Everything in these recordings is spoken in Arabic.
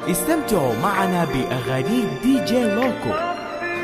استمتعوا معنا بأغاني دي جي لوكو.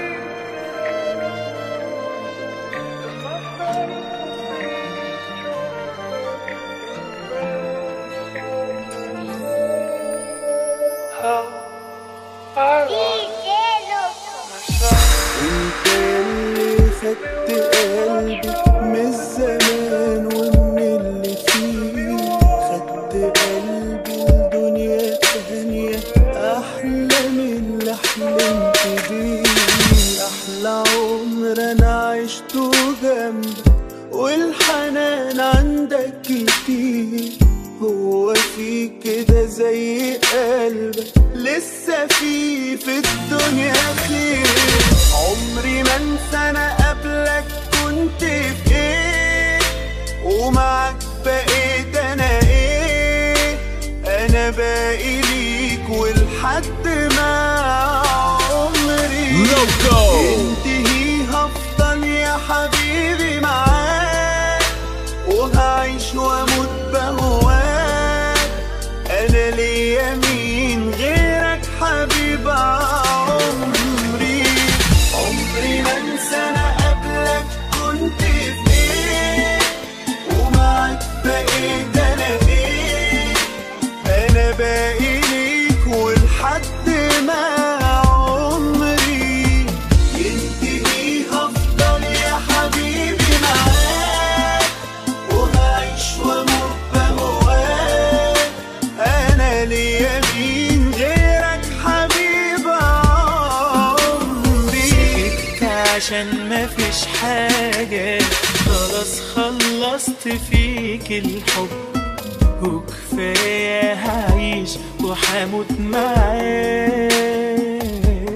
انت اللي خدت قلبي من الزمان ومن اللي فيه، خدت قلبي لدنيا تانية احلى من اللي حلمت بيه. احلى عمر انا عشته جنبك والحنان عندك كتير، هو في كده زي قلبك لسه في الدنيا خير. عمري ما انسى انا قبلك كنت في ايه، ومعك بقيت انا ايه. انا باقي ليك ولحد ما عمري ينتهي هفضل يا حبيبي معاك، وهعيش واموت بهواك. انا ليا مين غيرك حبيب عمري. عمري ما انسى انا قبلك كنت في ايه، ومعك بقيت انا ايه. انا باقي ليك ولحد ما عمري ينتهي هفضل يا حبيبي معاك، وهعيش واموت بهواك. انا ليا مين غيرك حبيب عمري. سكت عشان مفيش حاجة، خلاص خلصت فيك الحب، وكفاية هعيش وحموت معاك.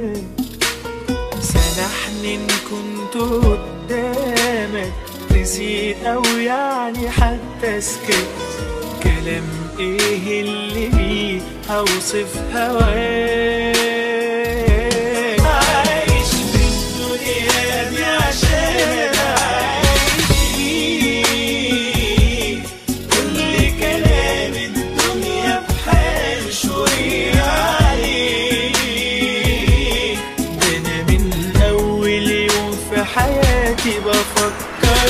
سامحني ان كنت قدامك نسيت او يعني حتى سكت. كلام ايه اللي بيه هوصف هواك. عايش في الدنيا دي عشان اعيش فيك، كل كلام الدنيا بحال شوية عليك. ده انا من اول يوم في حياتي بفكر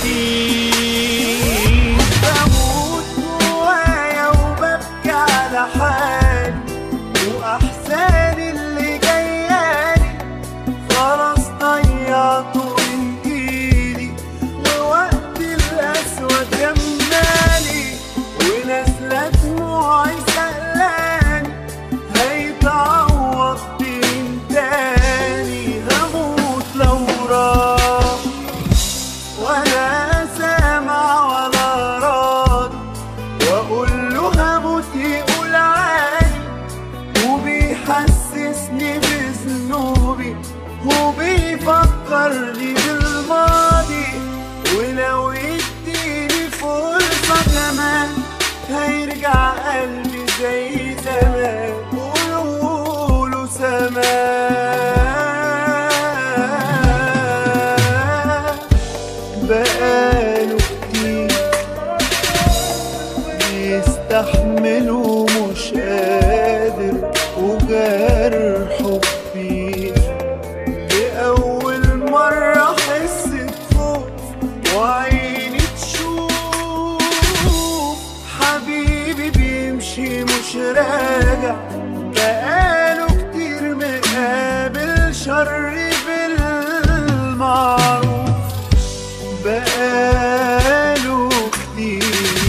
فيك. بموت جوايا وببكي على حالي، واحزاني اللي جايالي خلاص ضيعته من ايدي. ووقت القسوة جمالي ونازلة دموعي سألاني، هيتعوض بين تاني. هموت لو راح ولا سامع ولا راضي، واقول له هموت يقول عادي، وبيحسسني بذنوبي وبيفكرني بالماضي. ولو يديني فرصة كمان هيرجع قلبي زي زمان. قولوله سمان بقاله كتير بيستحمله مش قادر، وجرحه كبير. لأول مرة أحس بخوف وعيني تشوف حبيبي بيمشي مش راجع. بقاله كتير مقابل شر بالمعروف، بقاله كتير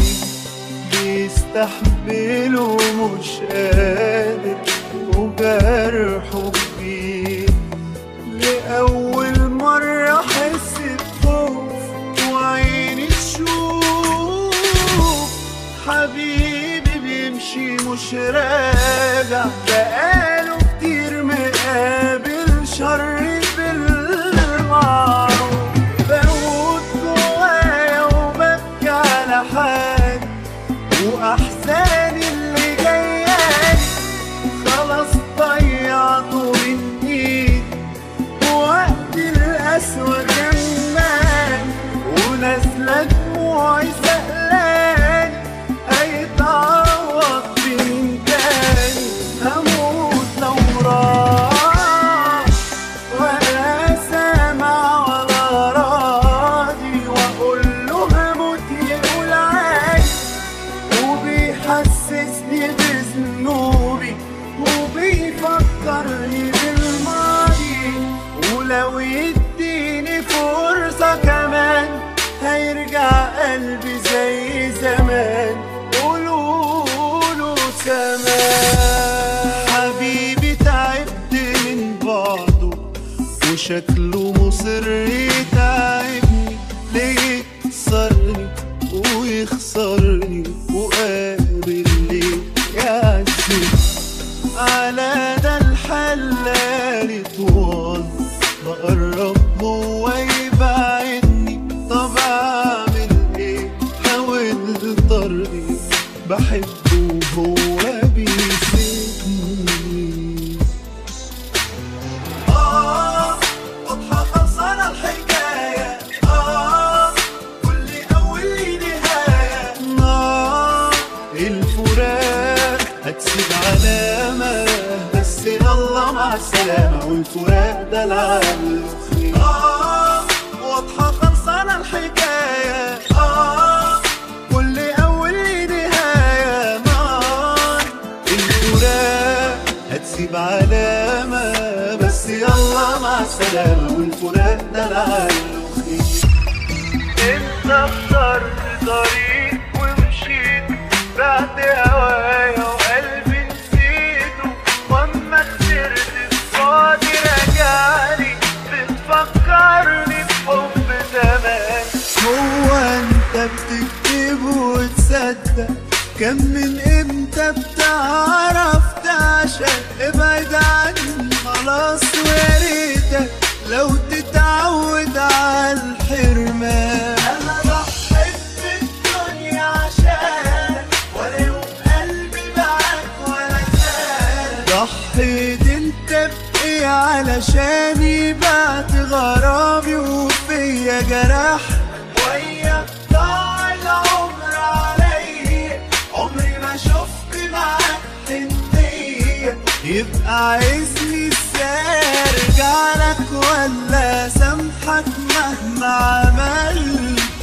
بيستحمله مش قادر، وجرحه كبير. لأول مرة أحس بخوف وعيني تشوف حبيبي بيمشي مش راجع. بقاله كتير مقابل شر بالمعروف. بموت جوايا وببكي على حالي، وأحزاني اللي جايالي خلاص ضيعته من ايدي. وقت القسوة جمال ونازلة دموعي سألاني، هيتعوض بمين تاني. هموت من نومي وبيفكرني بالماضي، ولو يديني فرصة كمان هيرجع قلبي زي زمان. قولوله سمان. حبيبي تعبت من بعضه وشكله مصر يتعبني، ليه يكسرني ويخسرني وقابل ليه يعزني. على ده الحلال طوال بقرب هو يبعدني، طب اعمل ايه حاول طردي بحبه وهو بيسيبني. واضحة خلصانة الحكاية، كل أول لي نهاية. الفراق هتسيب علامة، بس يلا مع السلامة، والفراق ده العقل. واضحة خلصانة الحكاية، كل أول لي نهاية. الفراق هتسيب علامة، بس يلا مع السلامة، والفراق ده العقل. انت اخترت طريق ومشيت بعد هوايا وقلبي نسيته، واما خسرت الصادي رجعلي بتفكرني بحب زمان. هو انت بتكتب وتصدق؟ كم من امتى بتعرف تعشق؟ ابعد عني خلاص ويا ريتك لو تتعود على الحرمان. انا ضحيت بالدنيا عشانك، ولا يوم قلبي معاك ولا كان. ضحيت انت بايه علشاني؟ بعت غرامي وفيا جرح، وياك ضاع العمر عليا، عمري ما شفت معاك حنية. يبقى عايزني ازاي ارجع لك ولا سامحك مهما عملت؟